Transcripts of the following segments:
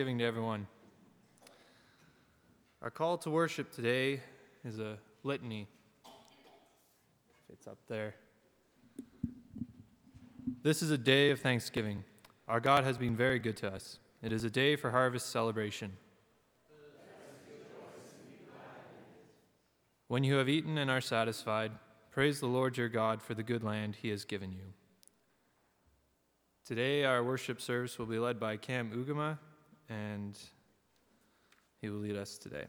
Giving to everyone. Our call to worship today is a litany. It's up there. This is a day of thanksgiving. Our God has been very good to us. It is a day for harvest celebration. When you have eaten and are satisfied, praise the Lord your God for the good land he has given you. Today our worship service will be led by Cam Ugama, and he will lead us today.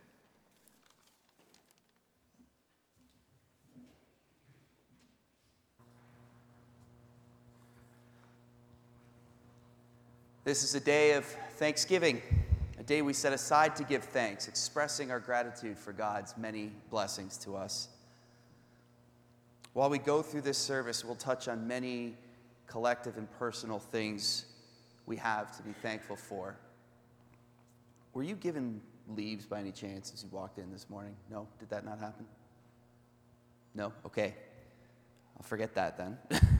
This is a day of thanksgiving, a day we set aside to give thanks, expressing our gratitude for God's many blessings to us. While we go through this service, we'll touch on many collective and personal things we have to be thankful for. Were you given leaves by any chance as you walked in this morning? No? Did that not happen? No? Okay. I'll forget that then.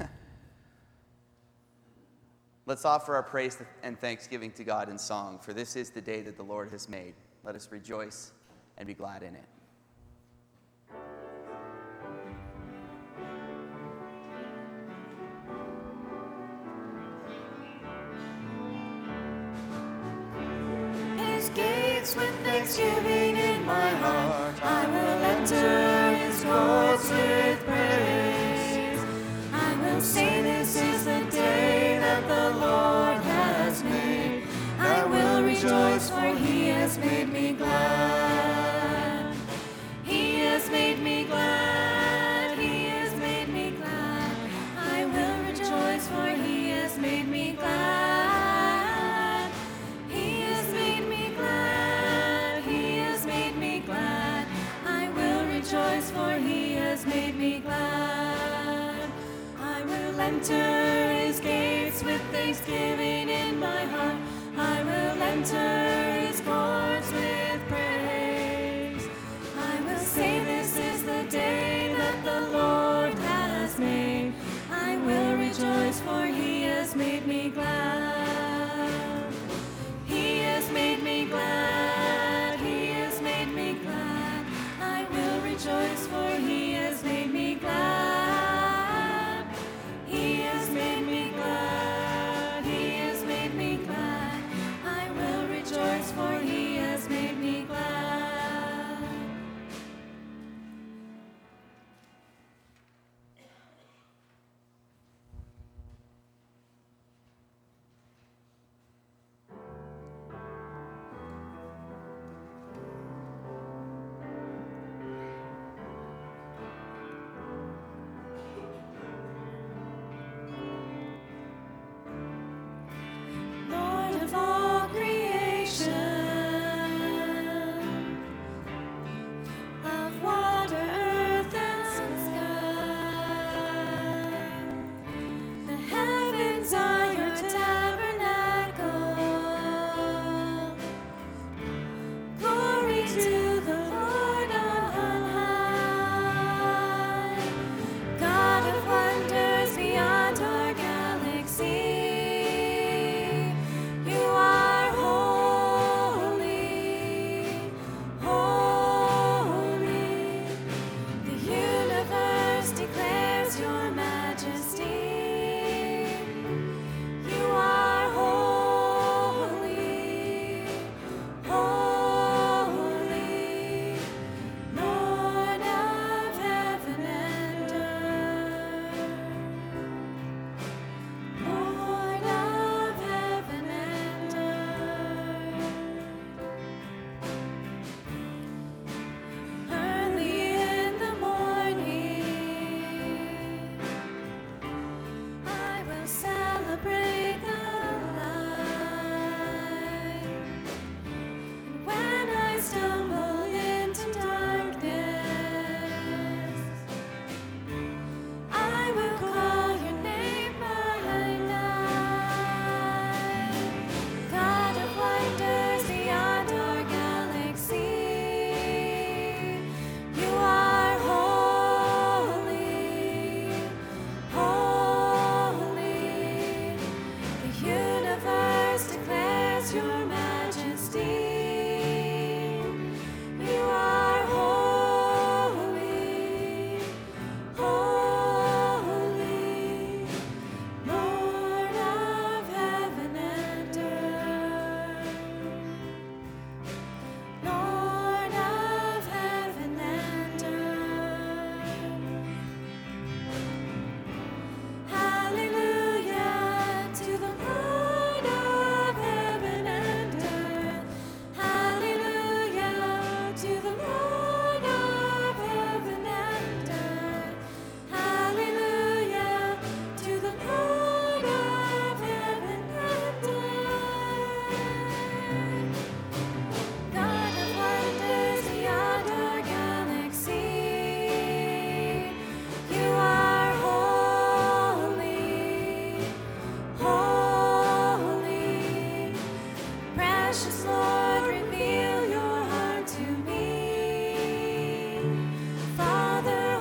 Let's offer our praise and thanksgiving to God in song, for this is the day that the Lord has made. Let us rejoice and be glad in it. His gates with thanksgiving in my heart, I will enter his courts with praise. I will say this is the day that the Lord has made. I will rejoice, for he has made me glad. He has made me glad. He has made me glad. I will rejoice, for he has made me glad. He has made me glad. He has made me glad. I will rejoice, for he has made me glad. I will enter his gates with thanksgiving in my heart. I will enter his courts with praise. I will say this is the day that the Lord has made. I will rejoice, for he has made me glad. He has made me glad. He has made me glad. I will rejoice, for he has made me glad. He has made me glad. He has Lord, reveal your heart to me. Father,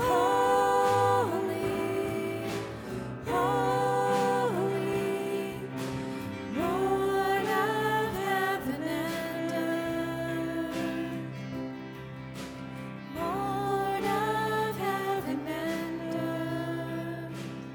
holy, holy, Lord of heaven and earth, Lord of heaven and earth.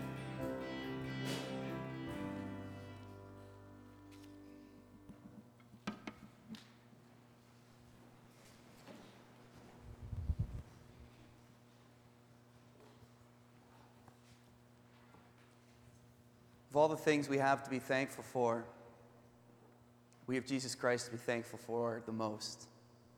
Of all the things we have to be thankful for, we have Jesus Christ to be thankful for the most.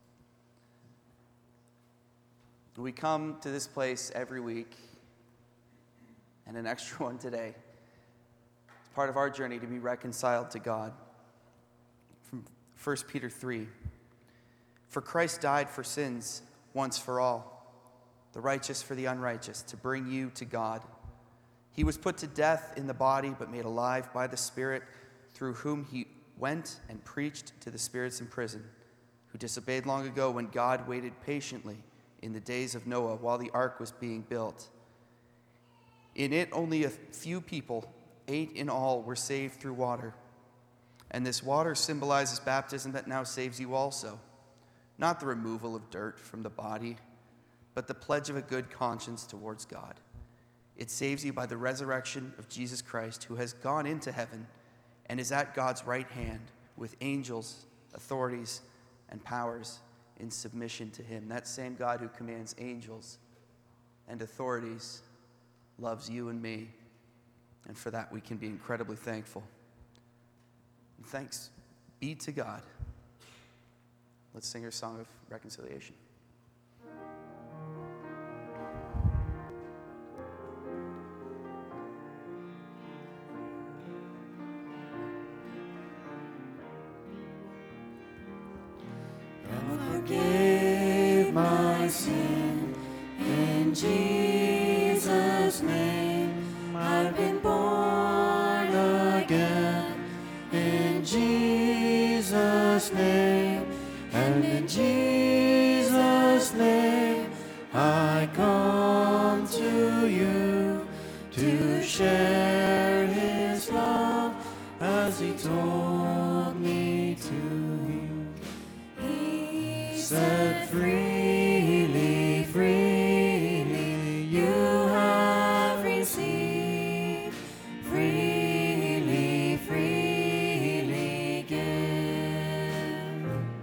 We come to this place every week, and an extra one today. It's part of our journey to be reconciled to God. From 1 Peter 3, "For Christ died for sins once for all, the righteous for the unrighteous, to bring you to God. He was put to death in the body, but made alive by the Spirit, through whom he went and preached to the spirits in prison, who disobeyed long ago when God waited patiently in the days of Noah while the ark was being built. In it only a few people, 8 in all, were saved through water. And this water symbolizes baptism that now saves you also, not the removal of dirt from the body, but the pledge of a good conscience towards God. It saves you by the resurrection of Jesus Christ, who has gone into heaven and is at God's right hand with angels, authorities, and powers in submission to him." That same God who commands angels and authorities loves you and me, and for that we can be incredibly thankful. And thanks be to God. Let's sing our song of reconciliation. Forgive my sin in Jesus' name. I've been born again in Jesus' name, and in Jesus' name I come to you to share his love as he told me to. Set freely, freely you have received, freely, freely give.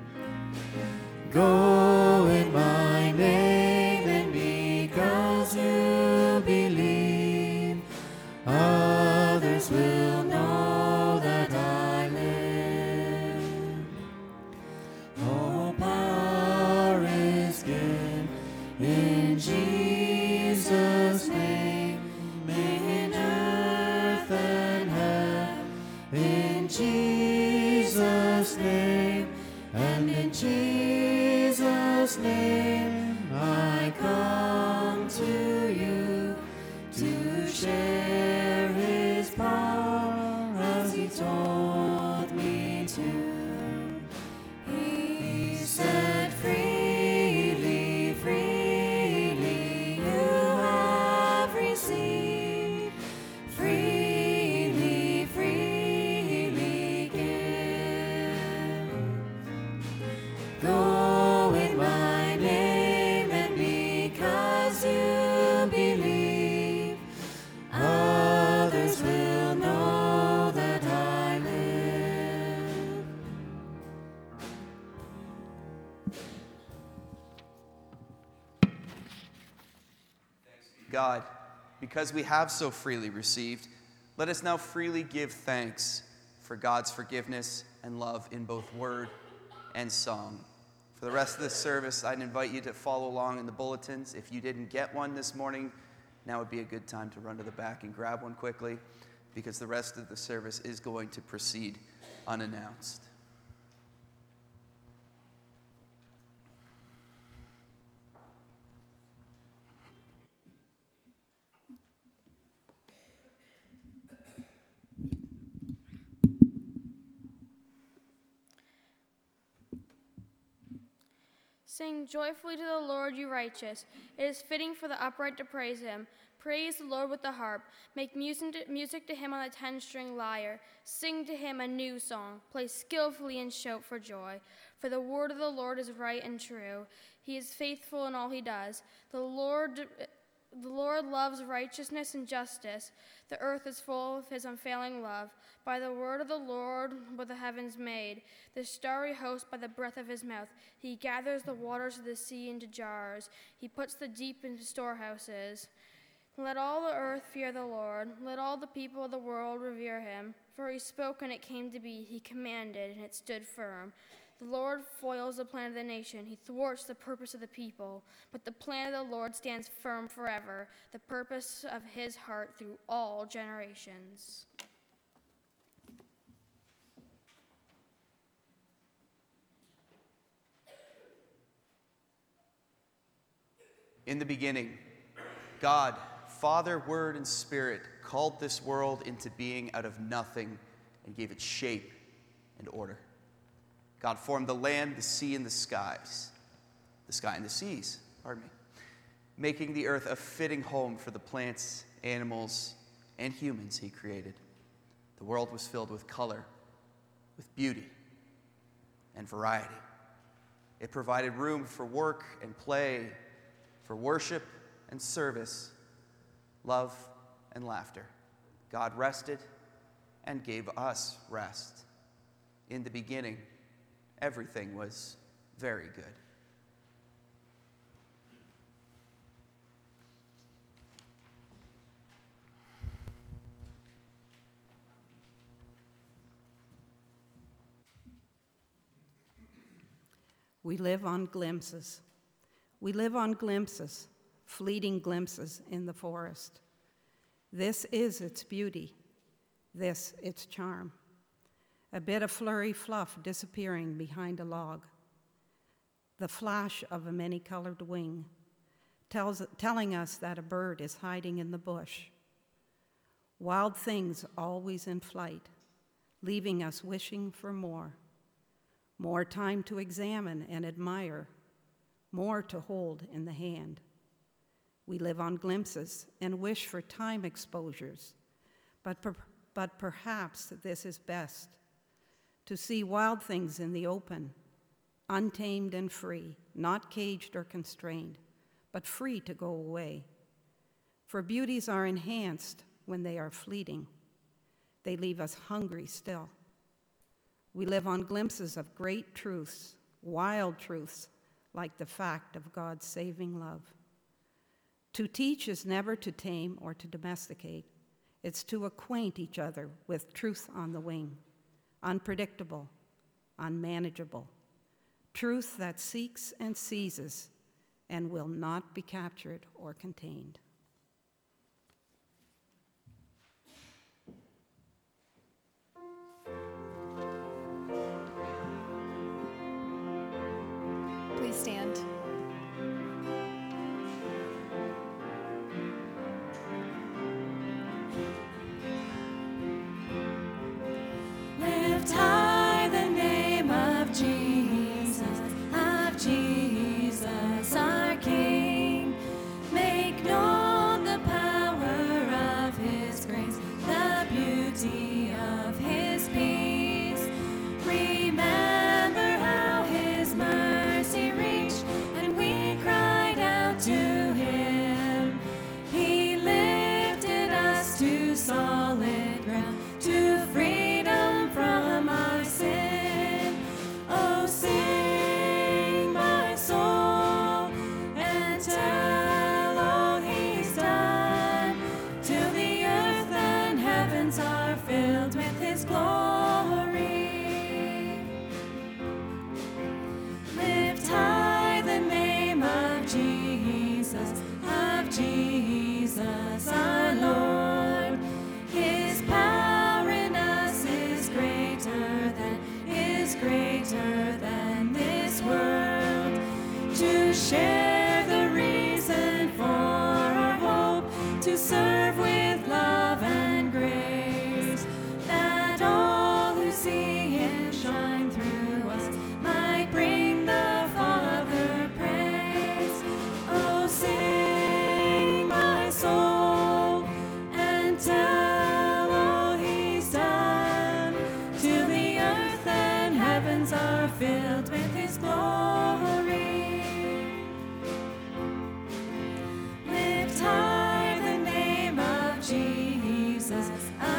Go in my name, and because you believe, others will know that I live. Oh, power is given in Jesus' name, in earth and heaven, in Jesus' name, and in Jesus' name I come to you to share his power as he told me to. He said, freely, freely you have received, freely, freely give. Go in my name, and because you believe, others will know that I live. God, because we have so freely received, let us now freely give thanks for God's forgiveness and love in both word and song. For the rest of this service, I'd invite you to follow along in the bulletins. If you didn't get one this morning, now would be a good time to run to the back and grab one quickly, because the rest of the service is going to proceed unannounced. Sing joyfully to the Lord, you righteous. It is fitting for the upright to praise him. Praise the Lord with the harp. Make music to him on the 10-string lyre. Sing to him a new song. Play skillfully and shout for joy. For the word of the Lord is right and true. He is faithful in all he does. The Lord loves righteousness and justice. The earth is full of his unfailing love. By the word of the Lord were the heavens made, the starry host by the breath of his mouth. He gathers the waters of the sea into jars. He puts the deep into storehouses. Let all the earth fear the Lord. Let all the people of the world revere him. For he spoke and it came to be. He commanded and it stood firm. The Lord foils the plan of the nation. He thwarts the purpose of the people. But the plan of the Lord stands firm forever, the purpose of his heart through all generations. In the beginning, God, Father, Word, and Spirit called this world into being out of nothing and gave it shape and order. God formed the land, the sea, and the sky and the seas, making the earth a fitting home for the plants, animals, and humans he created. The world was filled with color, with beauty, and variety. It provided room for work and play, for worship and service, love and laughter. God rested and gave us rest. In the beginning, everything was very good. We live on glimpses. We live on glimpses, fleeting glimpses in the forest. This is its beauty, this its charm. A bit of flurry fluff disappearing behind a log. The flash of a many-colored wing, telling us that a bird is hiding in the bush. Wild things always in flight, leaving us wishing for more. More time to examine and admire, more to hold in the hand. We live on glimpses and wish for time exposures, but perhaps this is best, to see wild things in the open, untamed and free, not caged or constrained, but free to go away. For beauties are enhanced when they are fleeting. They leave us hungry still. We live on glimpses of great truths, wild truths, like the fact of God's saving love. To teach is never to tame or to domesticate. It's to acquaint each other with truth on the wing, unpredictable, unmanageable, truth that seeks and seizes and will not be captured or contained. Please stand. Lift high the name of Jesus, our King. Make known the power of his grace, the beauty of his peace. Remember how his mercy reached, and we cried out to him. He lifted us to solid ground, to freedom from our sin. Oh, sing, my soul, and tell all he's done, till the earth and heavens are filled with his glory. Lift high the name of Jesus, our Lord. His power in us is greater than this world. To share the reason for our hope, to serve with love and grace, that all who see him shine through us might bring the Father are filled with His glory. Lift high the name of Jesus,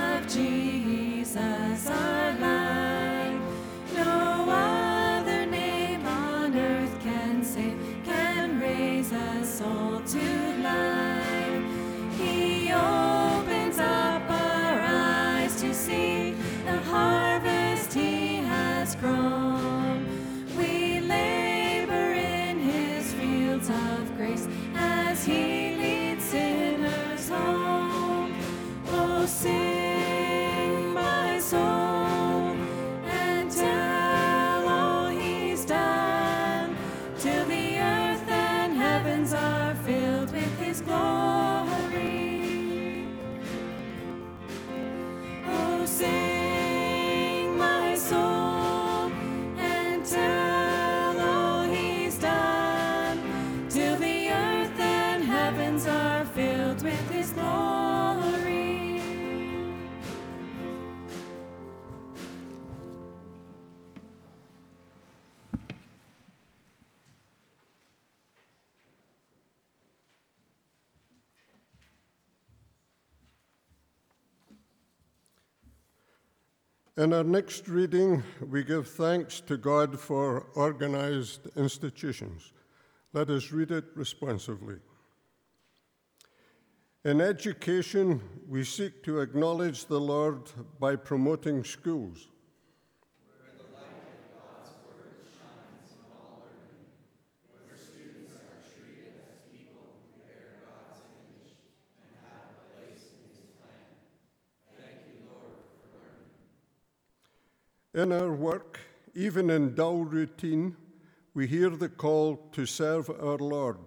our life. No other name on earth can save, can raise us all to life. He opens up our eyes to see the harvest He has grown. We labor in His fields of grace as He leads sinners home. Oh, sing, my soul, and tell all He's done, till the earth and heavens are filled with His glory. Oh, sing, my soul, and tell all He's done, till the earth and heavens are filled with His glory. In our next reading, we give thanks to God for organized institutions. Let us read it responsively. In education, we seek to acknowledge the Lord by promoting schools. Where the light of God's word shines in all learning, where students are treated as people who bear God's image and have a place in His plan. Thank you, Lord, for learning. In our work, even in dull routine, we hear the call to serve our Lord.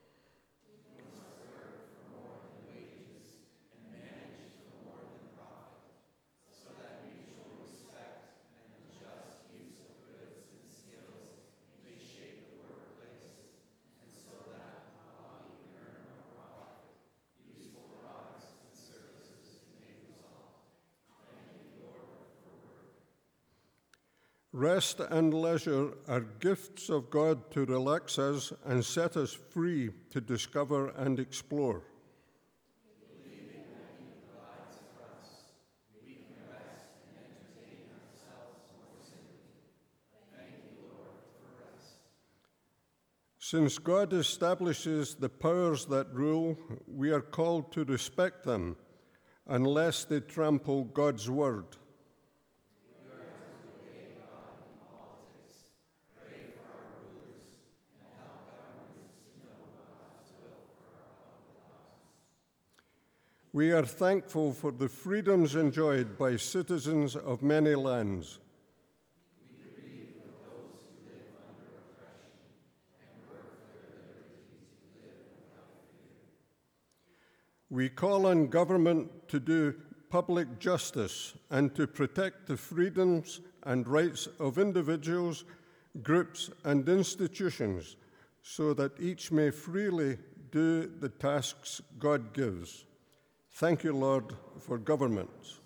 Rest and leisure are gifts of God to relax us and set us free to discover and explore. Believing that He provides for us, we can rest and entertain ourselves more simply. Thank you, Lord, for rest. Since God establishes the powers that rule, we are called to respect them, unless they trample God's word. We are thankful for the freedoms enjoyed by citizens of many lands. We grieve for those who live under oppression and work for their liberty to live without fear. We call on government to do public justice and to protect the freedoms and rights of individuals, groups, and institutions so that each may freely do the tasks God gives. Thank you, Lord, for governments.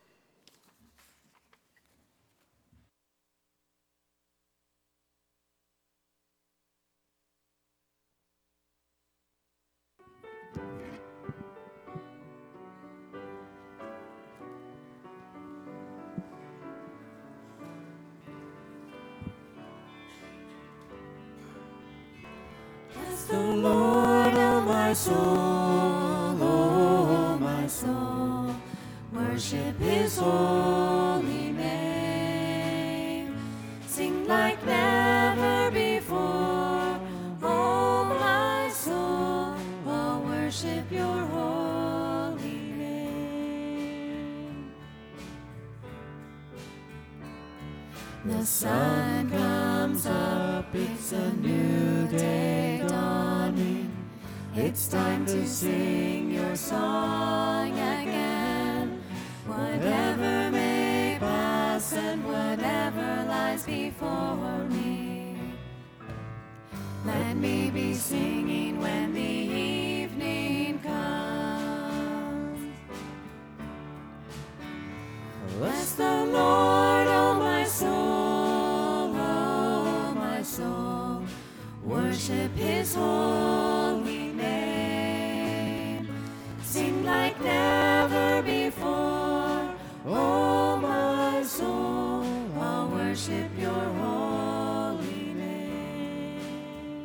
Bless the Lord, O my soul, O my soul. Worship His holy name. Sing like never before, O my soul. Oh, worship Your holy name. The sun comes up, it's a new day dawning. It's time to sing Your song again. Whatever may pass and whatever lies before me, let me be singing when the evening comes. Bless the Lord, O my soul, O worship his holy name. Sing like never before, oh my soul, I'll worship your holy name.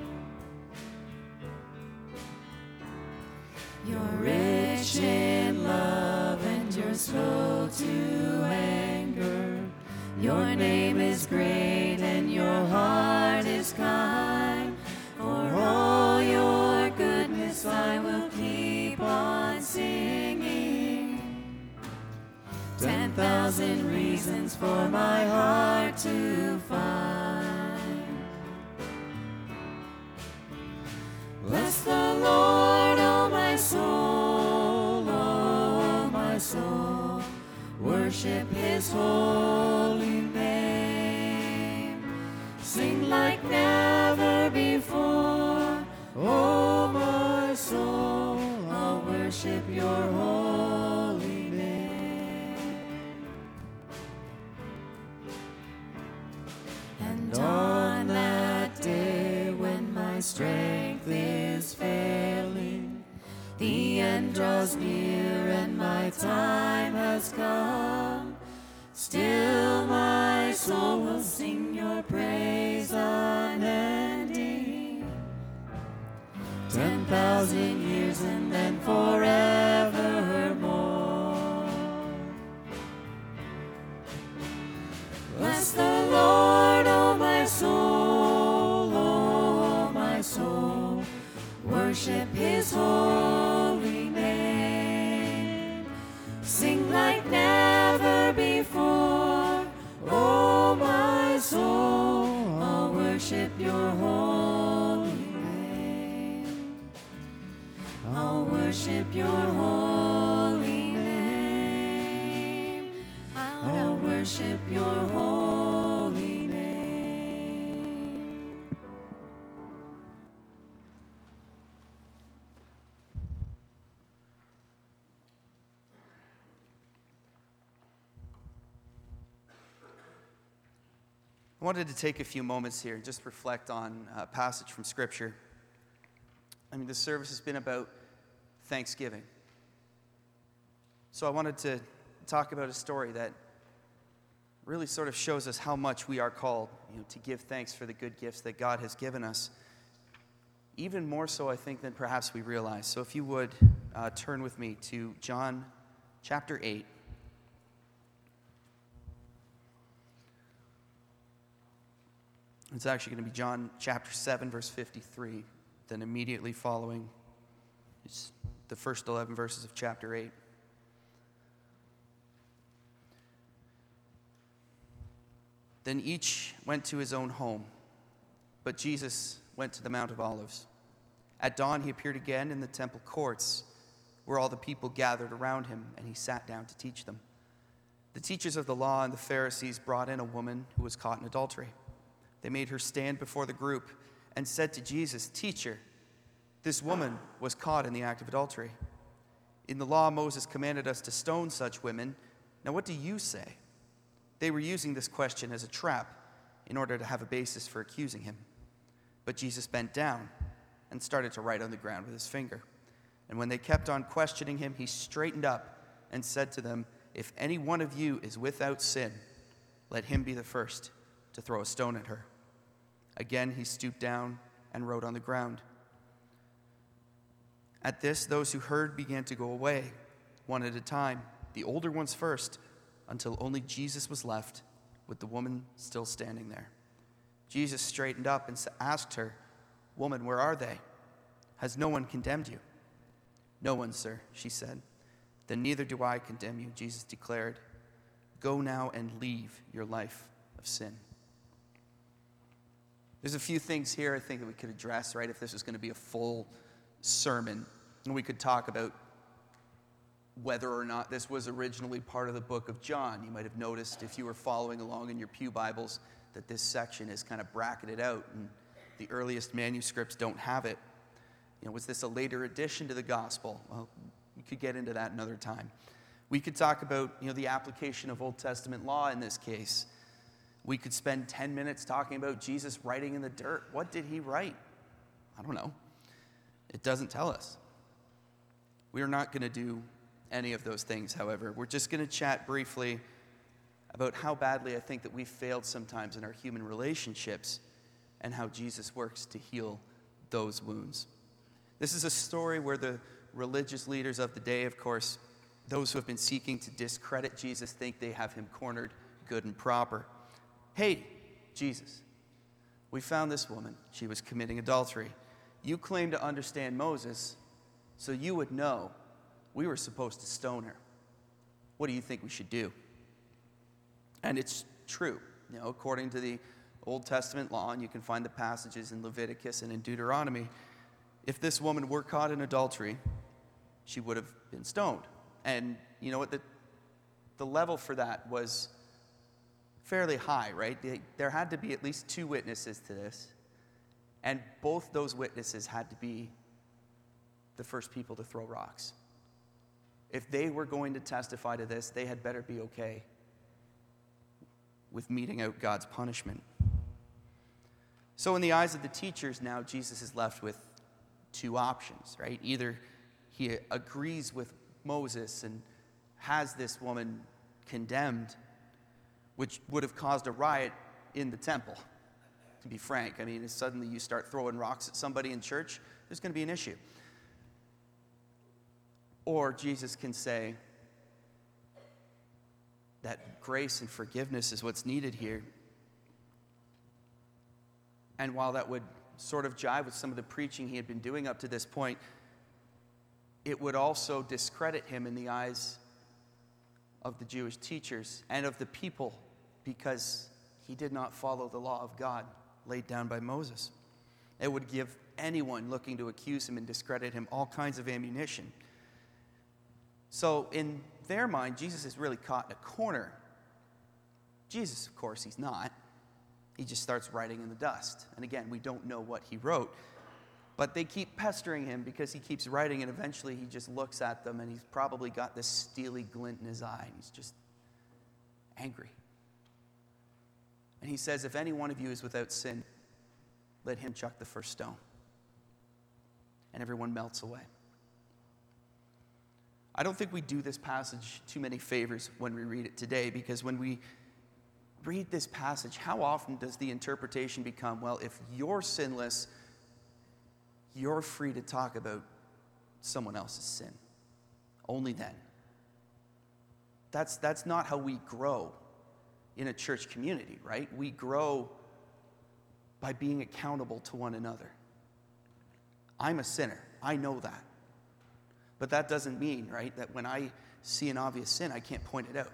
You're rich in love and you're slow to anger. Your name is great and your heart is kind. For all your goodness I will keep on singing. 10,000 reasons for my heart to find. Bless the Lord, oh my soul, oh my soul. Worship his holy name. Sing like never before, oh my soul, I'll worship your holy name. And on that day when my strength is failing, the end draws near and my time has come, still my soul will sing your praise unending. 10,000 years and then forevermore. Bless the Lord, oh my soul, oh my soul. Worship his holy name. Sing like never before, oh my soul, I'll worship your holy name. I'll worship your holy name. I'll worship your holy name. I wanted to take a few moments here and just reflect on a passage from Scripture. I mean, this service has been about Thanksgiving. So I wanted to talk about a story that really sort of shows us how much we are called, to give thanks for the good gifts that God has given us. Even more so, I think, than perhaps we realize. So if you would turn with me to John chapter 8. It's actually going to be John chapter 7, verse 53. Then immediately following is the first 11 verses of chapter 8. Then each went to his own home, but Jesus went to the Mount of Olives. At dawn he appeared again in the temple courts, where all the people gathered around him, and he sat down to teach them. The teachers of the law and the Pharisees brought in a woman who was caught in adultery. They made her stand before the group and said to Jesus, "Teacher, this woman was caught in the act of adultery. In the law, Moses commanded us to stone such women. Now what do you say?" They were using this question as a trap in order to have a basis for accusing him. But Jesus bent down and started to write on the ground with his finger. And when they kept on questioning him, he straightened up and said to them, "If any one of you is without sin, let him be the first to throw a stone at her." Again he stooped down and wrote on the ground. At this, those who heard began to go away, one at a time, the older ones first, until only Jesus was left, with the woman still standing there. Jesus straightened up and asked her, "Woman, where are they? Has no one condemned you?" "No one, sir," she said. "Then neither do I condemn you," Jesus declared. "Go now and leave your life of sin." There's a few things here I think that we could address, right? If this was going to be a full sermon, and we could talk about whether or not this was originally part of the book of John. You might have noticed, if you were following along in your pew Bibles, that this section is kind of bracketed out, and the earliest manuscripts don't have it. Was this a later addition to the gospel? Well, we could get into that another time. We could talk about, the application of Old Testament law in this case. We could spend 10 minutes talking about Jesus writing in the dirt. What did he write? I don't know. It doesn't tell us. We are not going to do any of those things, however. We're just going to chat briefly about how badly I think that we've failed sometimes in our human relationships and how Jesus works to heal those wounds. This is a story where the religious leaders of the day, of course, those who have been seeking to discredit Jesus, think they have him cornered good and proper. Hey, Jesus, we found this woman. She was committing adultery. You claim to understand Moses, so you would know we were supposed to stone her. What do you think we should do? And it's true. You know, according to the Old Testament law, and you can find the passages in Leviticus and in Deuteronomy, if this woman were caught in adultery, she would have been stoned. And you know what? The level for that was fairly high, right? There had to be at least 2 witnesses to this. And both those witnesses had to be the first people to throw rocks. If they were going to testify to this, they had better be okay with meting out God's punishment. So in the eyes of the teachers now, Jesus is left with 2 options, right? Either he agrees with Moses and has this woman condemned, which would have caused a riot in the temple, to be frank. I mean, if suddenly you start throwing rocks at somebody in church, there's going to be an issue. Or Jesus can say that grace and forgiveness is what's needed here. And while that would sort of jive with some of the preaching he had been doing up to this point, it would also discredit him in the eyes of the Jewish teachers and of the people, because he did not follow the law of God laid down by Moses. It would give anyone looking to accuse him and discredit him all kinds of ammunition. So in their mind, Jesus is really caught in a corner. Jesus, of course, he's not. He just starts writing in the dust. And again, we don't know what he wrote. But they keep pestering him because he keeps writing, and eventually he just looks at them, and he's probably got this steely glint in his eye, and he's just angry. And he says, if any one of you is without sin, let him chuck the first stone. And everyone melts away. I don't think we do this passage too many favors when we read it today, because when we read this passage, how often does the interpretation become, well, if you're sinless, you're free to talk about someone else's sin. Only then. That's not how we grow in a church community, right? We grow by being accountable to one another. I'm a sinner. I know that. But that doesn't mean, right, that when I see an obvious sin, I can't point it out.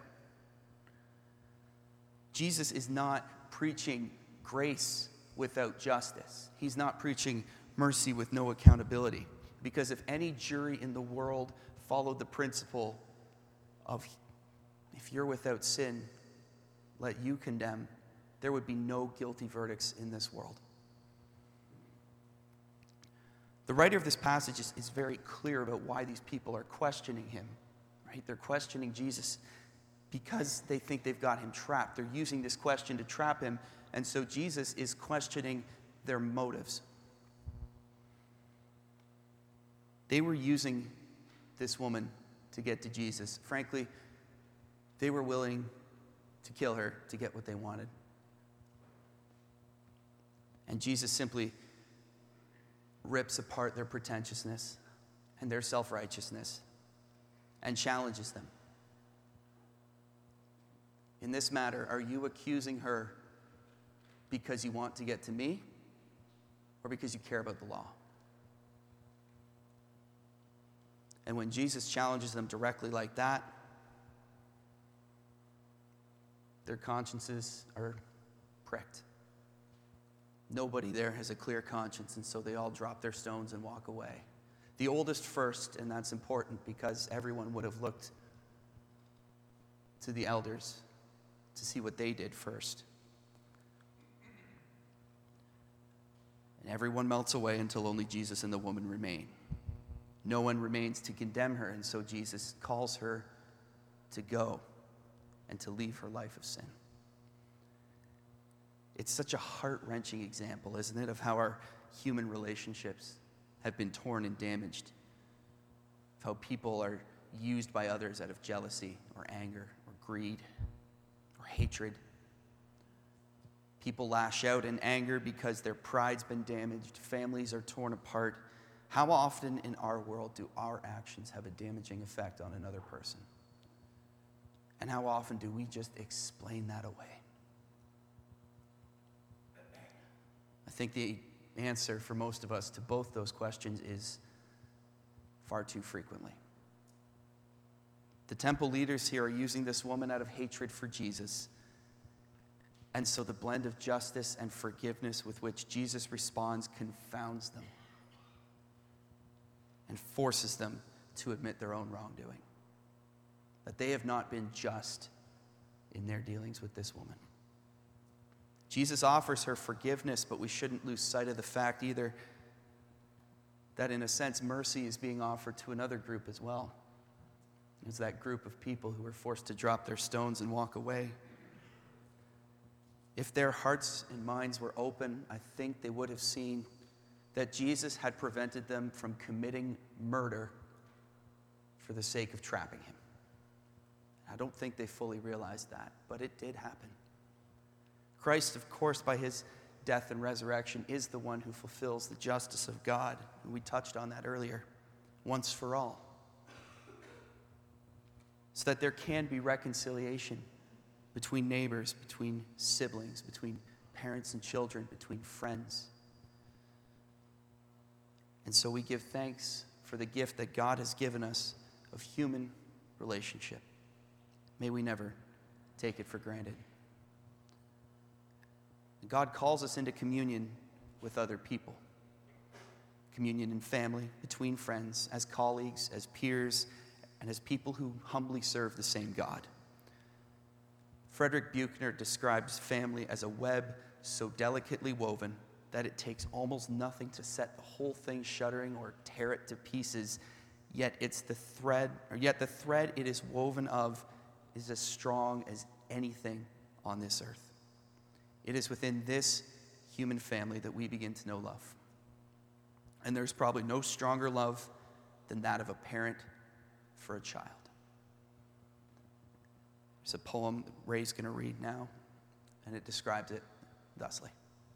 Jesus is not preaching grace without justice. He's not preaching mercy with no accountability. Because if any jury in the world followed the principle of if you're without sin, let you condemn, there would be no guilty verdicts in this world. The writer of this passage is very clear about why these people are questioning him, right? They're questioning Jesus because they think they've got him trapped. They're using this question to trap him, and so Jesus is questioning their motives. They were using this woman to get to Jesus. Frankly, they were willing to kill her to get what they wanted. And Jesus simply rips apart their pretentiousness and their self-righteousness and challenges them. In this matter, are you accusing her because you want to get to me or because you care about the law? And when Jesus challenges them directly like that, their consciences are pricked. Nobody there has a clear conscience, and so they all drop their stones and walk away. The oldest first, and that's important because everyone would have looked to the elders to see what they did first. And everyone melts away until only Jesus and the woman remain. No one remains to condemn her, and so Jesus calls her to go and to leave her life of sin. It's such a heart-wrenching example, isn't it, of how our human relationships have been torn and damaged, of how people are used by others out of jealousy or anger or greed or hatred. People lash out in anger because their pride's been damaged. Families are torn apart. How often in our world do our actions have a damaging effect on another person? And how often do we just explain that away? I think the answer for most of us to both those questions is far too frequently. The temple leaders here are using this woman out of hatred for Jesus. And so the blend of justice and forgiveness with which Jesus responds confounds them and forces them to admit their own wrongdoing, that they have not been just in their dealings with this woman. Jesus offers her forgiveness, but we shouldn't lose sight of the fact either that in a sense mercy is being offered to another group as well. It's that group of people who were forced to drop their stones and walk away. If their hearts and minds were open, I think they would have seen that Jesus had prevented them from committing murder for the sake of trapping him. I don't think they fully realized that, but it did happen. Christ, of course, by his death and resurrection, is the one who fulfills the justice of God. We touched on that earlier, once for all. So that there can be reconciliation between neighbors, between siblings, between parents and children, between friends. And so we give thanks for the gift that God has given us of human relationship. May we never take it for granted. God calls us into communion with other people. Communion in family, between friends, as colleagues, as peers, and as people who humbly serve the same God. Frederick Buechner describes family as a web so delicately woven that it takes almost nothing to set the whole thing shuddering or tear it to pieces, yet the thread it is woven of is as strong as anything on this earth. It is within this human family that we begin to know love. And there's probably no stronger love than that of a parent for a child. There's a poem that Ray's going to read now, and it describes it thusly.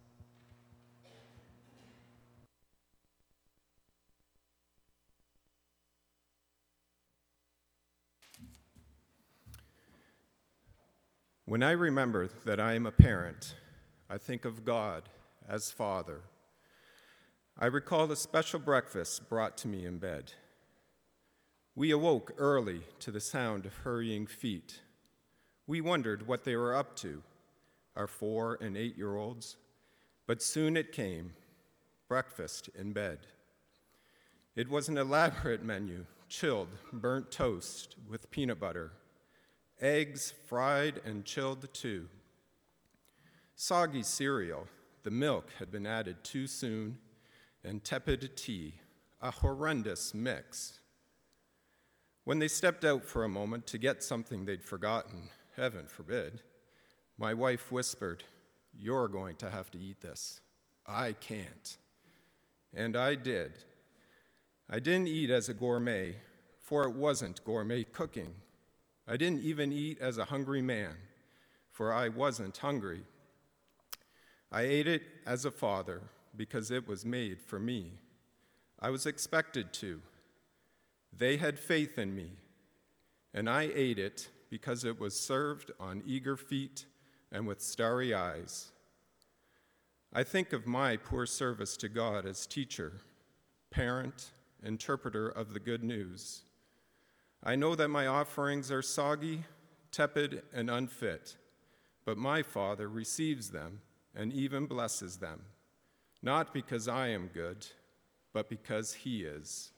When I remember that I am a parent, I think of God as Father. I recall the special breakfast brought to me in bed. We awoke early to the sound of hurrying feet. We wondered what they were up to, our 4- and 8-year-olds, but soon it came, breakfast in bed. It was an elaborate menu, chilled, burnt toast with peanut butter, eggs fried and chilled too. Soggy cereal, the milk had been added too soon, and tepid tea, a horrendous mix. When they stepped out for a moment to get something they'd forgotten, heaven forbid, my wife whispered, "You're going to have to eat this. I can't." And I did. I didn't eat as a gourmet, for it wasn't gourmet cooking. I didn't even eat as a hungry man, for I wasn't hungry. I ate it as a father because it was made for me. I was expected to. They had faith in me, and I ate it because it was served on eager feet and with starry eyes. I think of my poor service to God as teacher, parent, interpreter of the good news. I know that my offerings are soggy, tepid, and unfit, but my Father receives them and even blesses them, not because I am good, but because he is.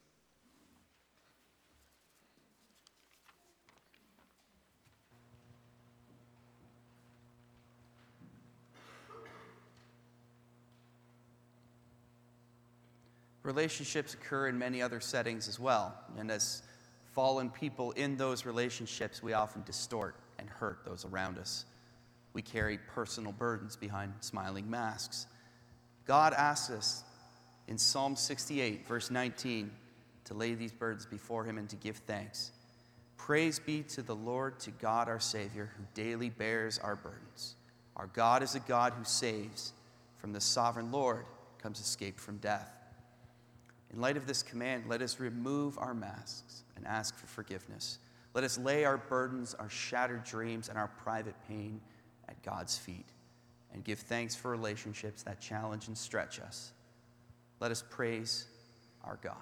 Relationships occur in many other settings as well, and as fallen people in those relationships, we often distort and hurt those around us. We carry personal burdens behind smiling masks. God asks us in Psalm 68, verse 19, to lay these burdens before him and to give thanks. Praise be to the Lord, to God our Savior, who daily bears our burdens. Our God is a God who saves. From the sovereign Lord comes escape from death. In light of this command, let us remove our masks and ask for forgiveness. Let us lay our burdens, our shattered dreams, and our private pain at God's feet and give thanks for relationships that challenge and stretch us. Let us praise our God.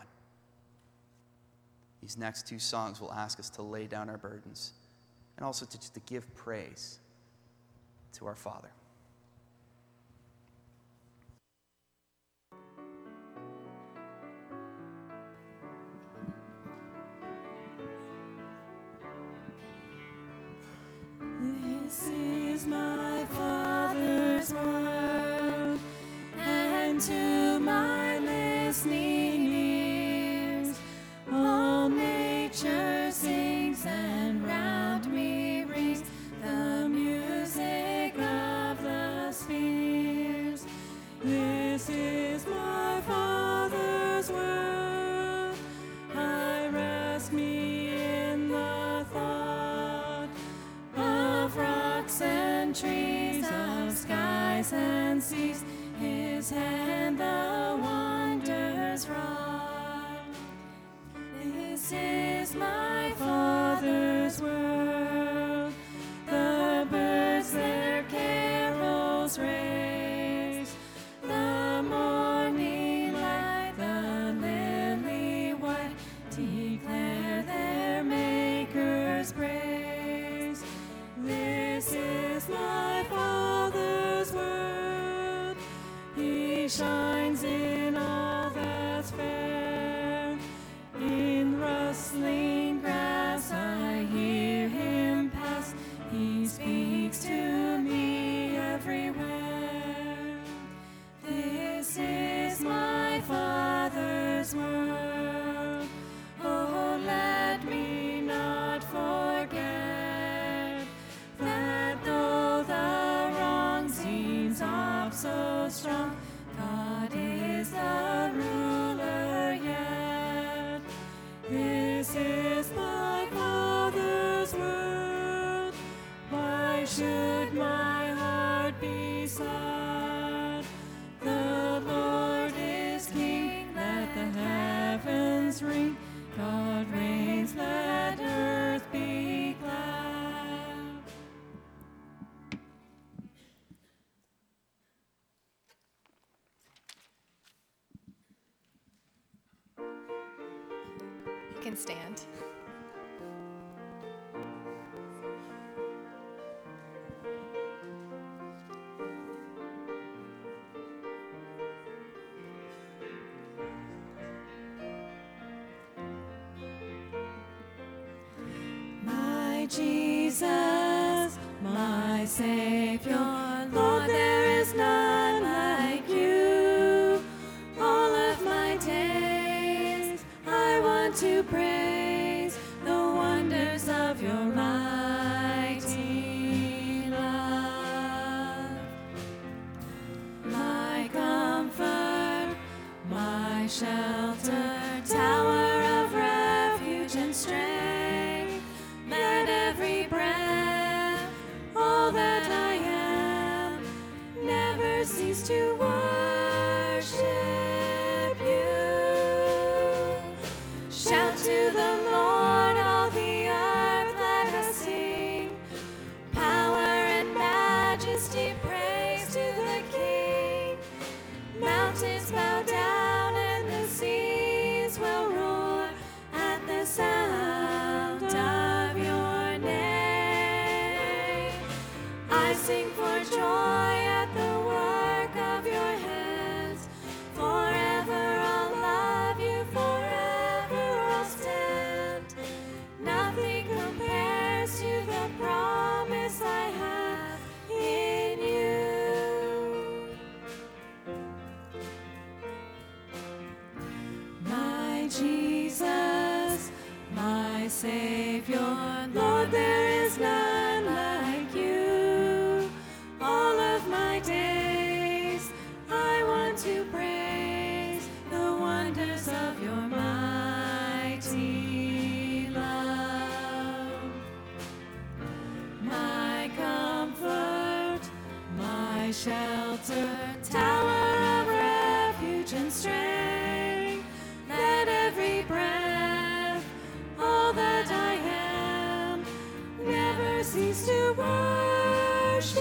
These next two songs will ask us to lay down our burdens and also to give praise to our Father. This is my Father's word, and to my listening ears, all nature sings, and round me rings the music of the spheres. This is my Father's word, I rest me in the thought of rocks and trees, of skies and seas, his hand the wonders wrought. This is my Father's world, the birds their carols raise, the morning light, the lily white, declare their Maker's praise. This is my Father's word, he shines in all that's fair. In rustling grass I hear him pass, he speaks to me everywhere. This is my Father's word, oh let me not forget that though the wrong seems oft so strong, God is the ruler yet. This is my Father's word, why should my heart be sad? The Lord is King, let the heavens ring, God reigns, let earth be glad. You can stand. My Jesus, my Savior, Lord, there is none like you. All of my days I want to praise the wonders of your mighty love. My comfort, my shelter, tower of refuge and strength, let every breath, all that I am, never cease to worship you. Shout to the Lord, all the earth, let us sing. Power and majesty, praise to the King. Mountains bow down and the seas will roar at the sound of your name. I sing for joy at the work of your hands. Forever I'll love you, forever I'll stand. Nothing compares to the promise I have in you. My Jesus, my Savior, Lord, there is none like you. shelter, tower of refuge and strength. Let every breath, all that I am, never cease to worship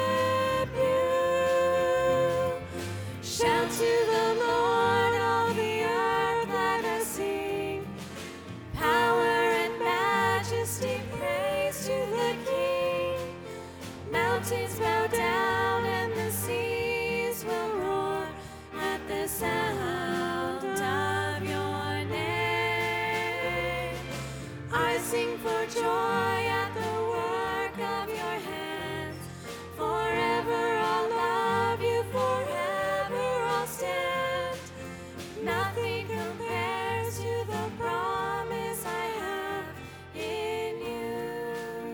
you. Shout to the Lord, all the earth, let us sing. Power and majesty, praise to the King. Mountains bow down and the seas will roar at the sound of your name. I sing for joy at the work of your hands. Forever I'll love you, forever I'll stand. Nothing compares to the promise I have in you.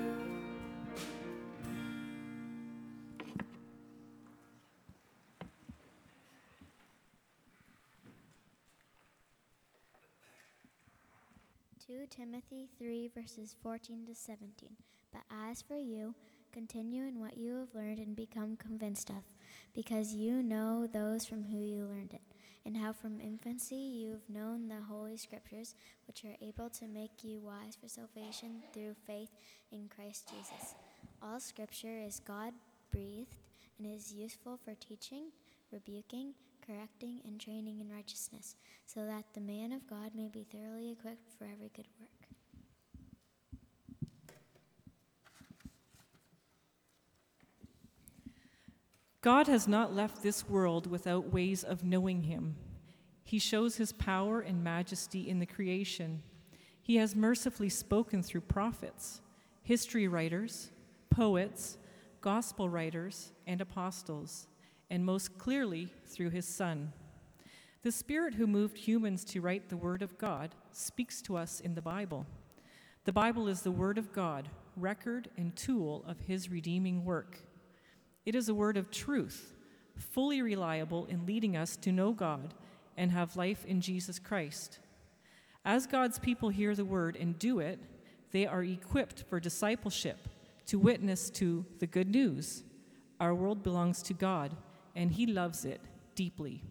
Timothy 3, verses 14 to 17. But as for you, continue in what you have learned and become convinced of, because you know those from whom you learned it, and how from infancy you've known the Holy Scriptures, which are able to make you wise for salvation through faith in Christ Jesus. All Scripture is God-breathed and is useful for teaching, rebuking, correcting, and training in righteousness, so that the man of God may be thoroughly equipped for every good work. God has not left this world without ways of knowing him. He shows his power and majesty in the creation. He has mercifully spoken through prophets, history writers, poets, gospel writers, and apostles, and most clearly through his Son. The Spirit who moved humans to write the Word of God speaks to us in the Bible. The Bible is the Word of God, record and tool of his redeeming work. It is a word of truth, fully reliable in leading us to know God and have life in Jesus Christ. As God's people hear the word and do it, they are equipped for discipleship, to witness to the good news. Our world belongs to God, and he loves it deeply.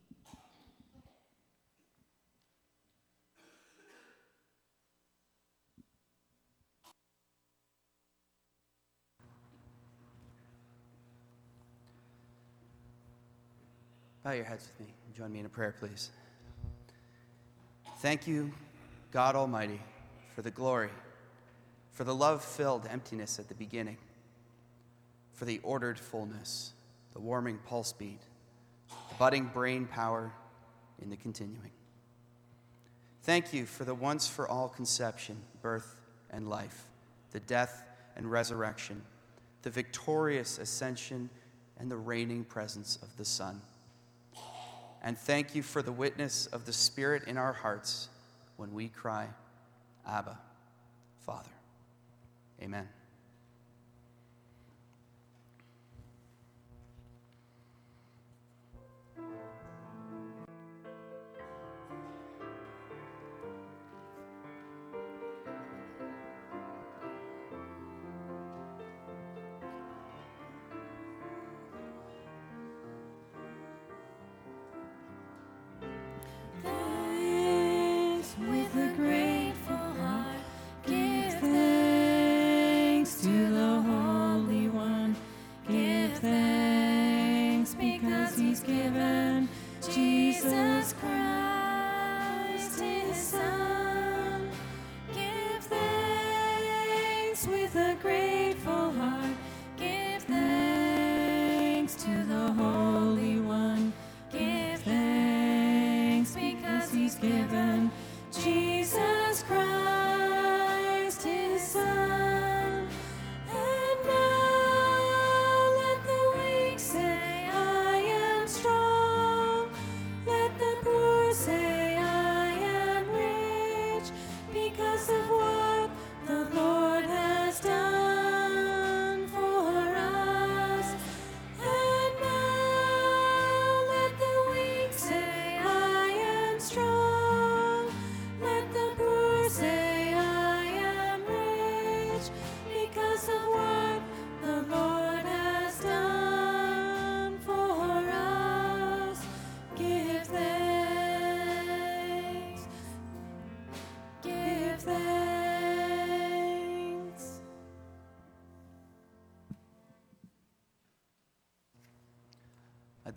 Bow your heads with me and join me in a prayer, please. Thank you, God Almighty, for the glory, for the love-filled emptiness at the beginning, for the ordered fullness, the warming pulse beat, the budding brain power in the continuing. Thank you for the once-for-all conception, birth, and life, the death and resurrection, the victorious ascension, and the reigning presence of the Son. And thank you for the witness of the Spirit in our hearts when we cry, Abba, Father. Amen. With a grateful heart, give thanks to the Holy One. Give thanks because he's given Jesus Christ, his Son. Give thanks with a grateful heart. Give thanks to the Holy One. Give thanks because he's given Jesus Christ, his Son. And now let the weak say, I am strong. Let the poor say,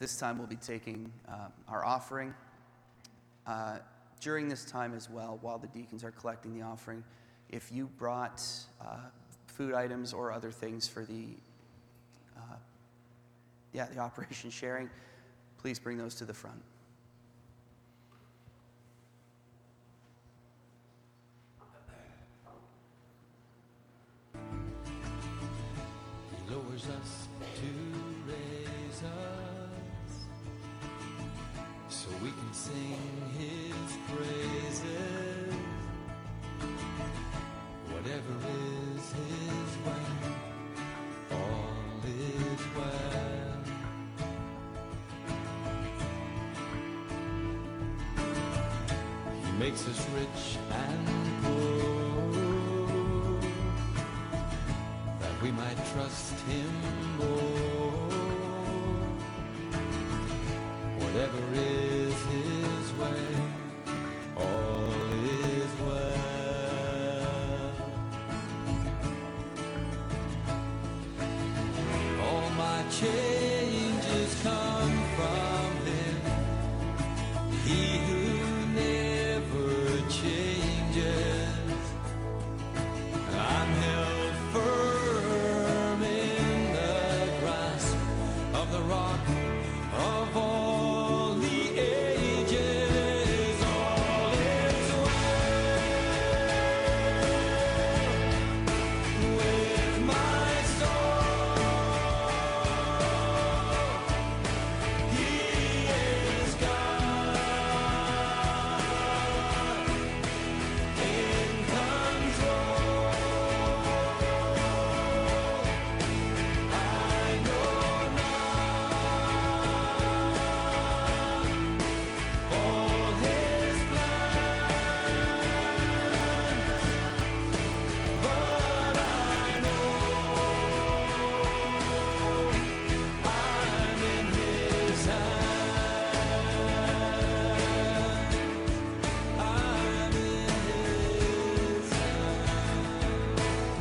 this time we'll be taking our offering. During this time as well, while the deacons are collecting the offering, if you brought food items or other things for the operation sharing, please bring those to the front. He lowers us to raise us, so we can sing his praises. Whatever is his way, all is well. He makes us rich and poor, that we might trust him more. Whatever is his way, all is well. All my changes come from him, he who never changes. I'm held firm in the grasp of the rock of all the ages. All is well with my soul. He is God in control. I know all his plan, but I know I'm in his hand. I'm in his hand.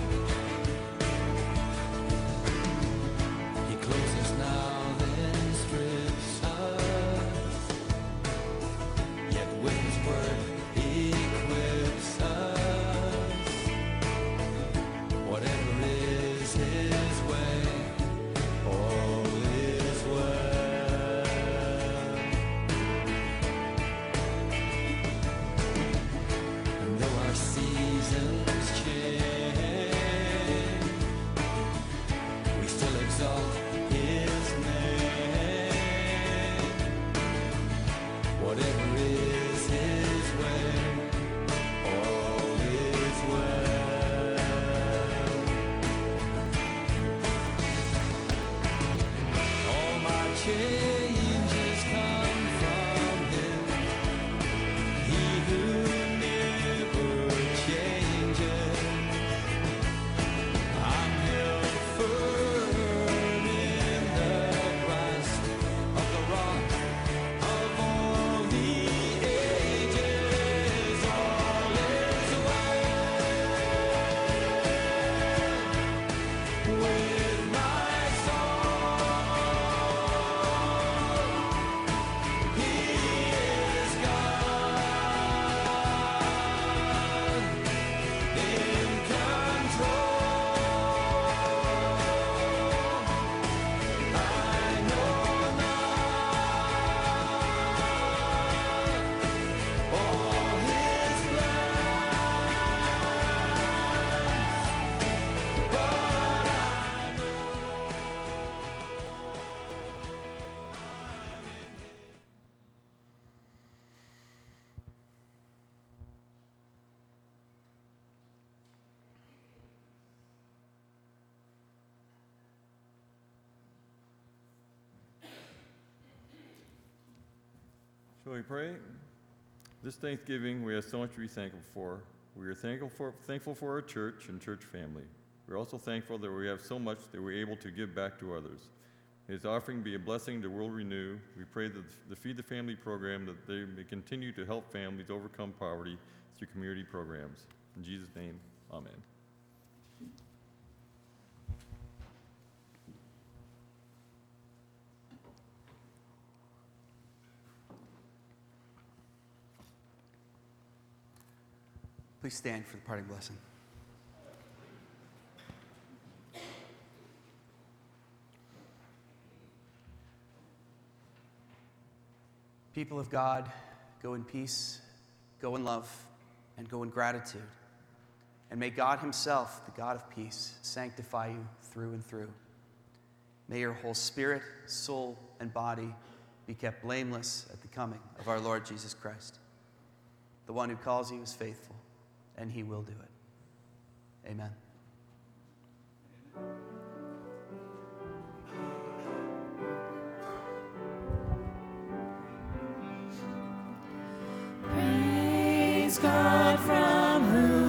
He closes now, then strips us, yet with his word equips us. Whatever is his way, all is well. And though our seasons change, we still exalt his name. Whatever is his way, all is well. All my changes come from him, he who never changes. I'm held firm in the grasp of the rock of all the ages. All is well with my soul. He is God in control. I know all his plans, but I know Shall we pray? This Thanksgiving, we have so much to be thankful for. We are thankful for our church and church family. We're also thankful that we have so much that we're able to give back to others. May His offering be a blessing to World Renew. We pray that the Feed the Family program, that they may continue to help families overcome poverty through community programs. In Jesus' name, amen. Please stand for the parting blessing. People of God, go in peace, go in love, and go in gratitude. And may God himself, the God of peace, sanctify you through and through. May your whole spirit, soul, and body be kept blameless at the coming of our Lord Jesus Christ. The one who calls you is faithful, and he will do it. Amen. Praise God from whom